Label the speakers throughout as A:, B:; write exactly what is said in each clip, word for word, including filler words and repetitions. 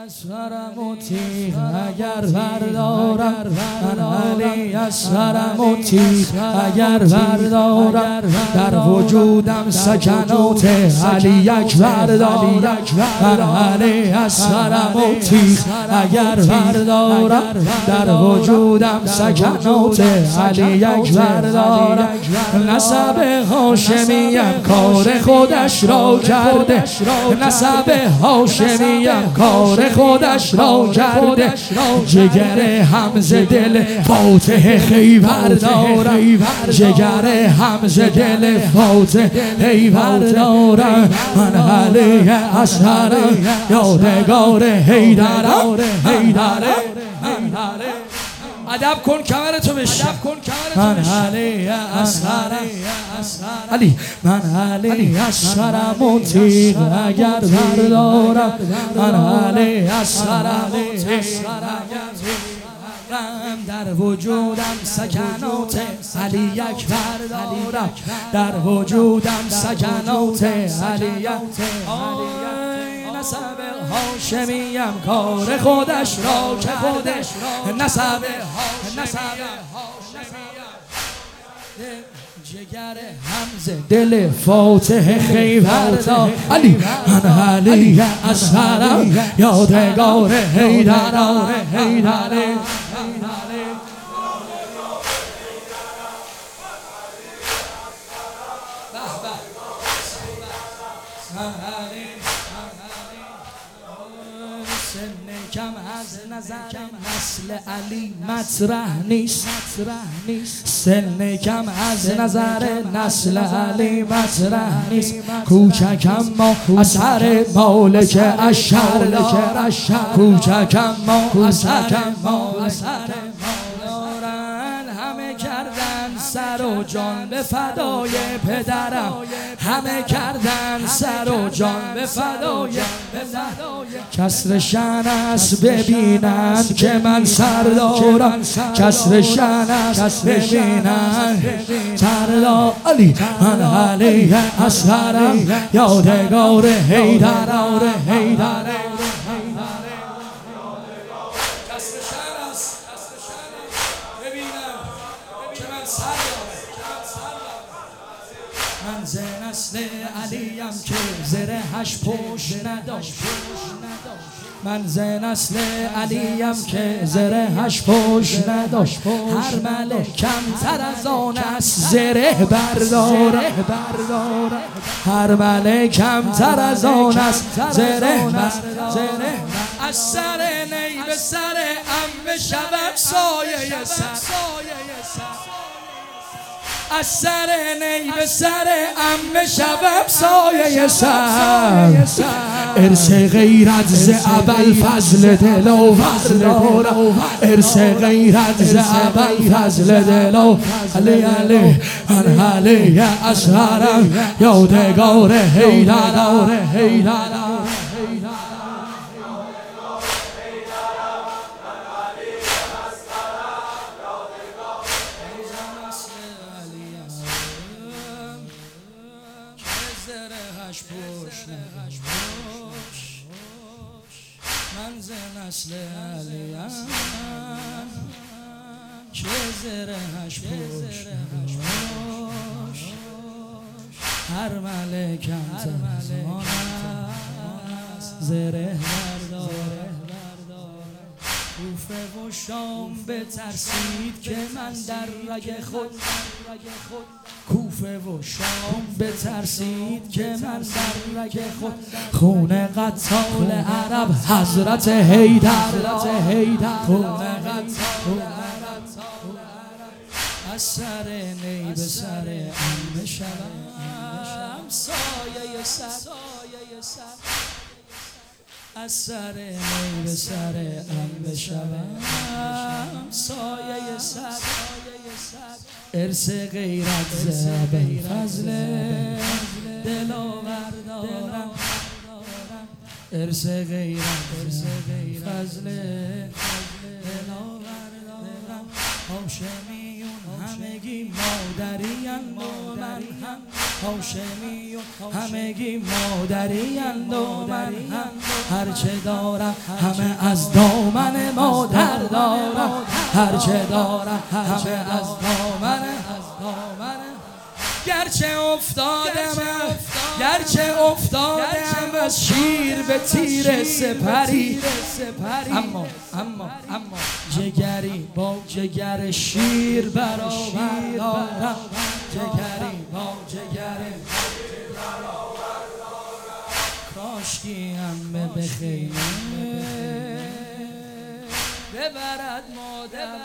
A: اصغرم و تیغ اگر بردارم، من علی اصغرم و تیغ اگر بردارم، در وجودم سکنات علی اکبر دارم. من علی اصغرم و تیغ اگر بردارم، در وجودم سکنات علی اکبر دارم. نسب هاشمیم کار خودش را کرده، نسب هاشمیم کار خودش را کرده. جگر حمزه دل فاتح خیبر دارم، جگر حمزه دل فاتح خیبر دارم. من علی اصغرم یادگار حیدرم، حیدره ادب کن کمرتو بشکن. من علی اصغرم علی، من علی اصغرم و تیغ اگر بردارم، من علی اصغرم و تیغ در وجودم سکنات علی اکبر دارم، در وجودم سکنات علی اکبر. نسب هاشمیم کار خودش را کرده، نسب جگر حمزه دل فاتح خیبر دارم. علی، من علی اصغرم یادگار حیدرم، حیدره کم از نظر نسل علی مطرح نیست، سن کم از نظر نسل علی مطرح نیست. کوچک اما اثر مالک اشهر دارد، کوچک اما اثر مالک دارد. همه کردن سر و جان به فدای پدرم، همه کردن سر و جان به فدای پدرم. کسر شأن است ببینند که من سر دارم، کسر شأن است ببینند سر دارم. علی، من علی اصغرم یادگار حیدرم، حیدره من ز نسل علیم که زرهش پشت نداشت، من ز نسل علیم که زرهش پشت نداشت. هر ملک کمتر از آن است زره برداره، هر ملک کمتر از آن است زره برداره. از سر نی به سر عمه شوم سایه سر، از سر نی به سر عمه شوم سایه سر. ارث غیرت ز ابوالفضل دلاور دارم، ارث غیرت ز ابوالفضل دلاور. علی علی، من علی اصغرم یادگار حیدرم، حیدرم زرهش پشت نداشت. من ز نسل علیم که زرهش پشت نداشت. هر ملکم تمام زره برداره. کوفه و شام بترسید که من در رگ خود، کوفه و شام بترسید که من در رگ خود. خون قتال عرب حضرت حیدر، خون قتال عرب از سر نی به سر عمه شوم سایه سر، از سر نی به سر عمه شوم سایه سر. ارث غیرت ز ابوالفضل دلاور دارم، ارث غیرت ز ابوالفضل دلاور دارم. هاشمیون همگی مادری‌اند و من هم هاشمی و همگی مادری‌اند و من هم هرچه دارم همه از دامن مادر دارم، هرچه دارم همه از دامن گرچه افتادم گرچه افتادم از شیر به تیر سپری، اما اما اما جگری با جگر شیر برابر دارم، جگری با جگر کاشکی همه به خیمه ببرد مادر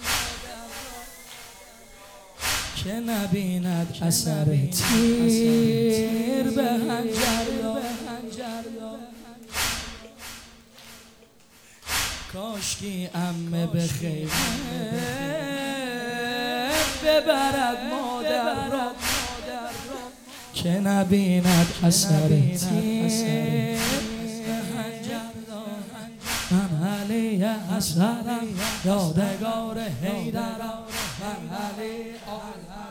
A: که نبیند اثر تیر به هنجر کاشکی عمه به خیمه ببرد مادر را که نبیند اثر تیر به هنجر من علی اصغرم یادگار حیدرم من علی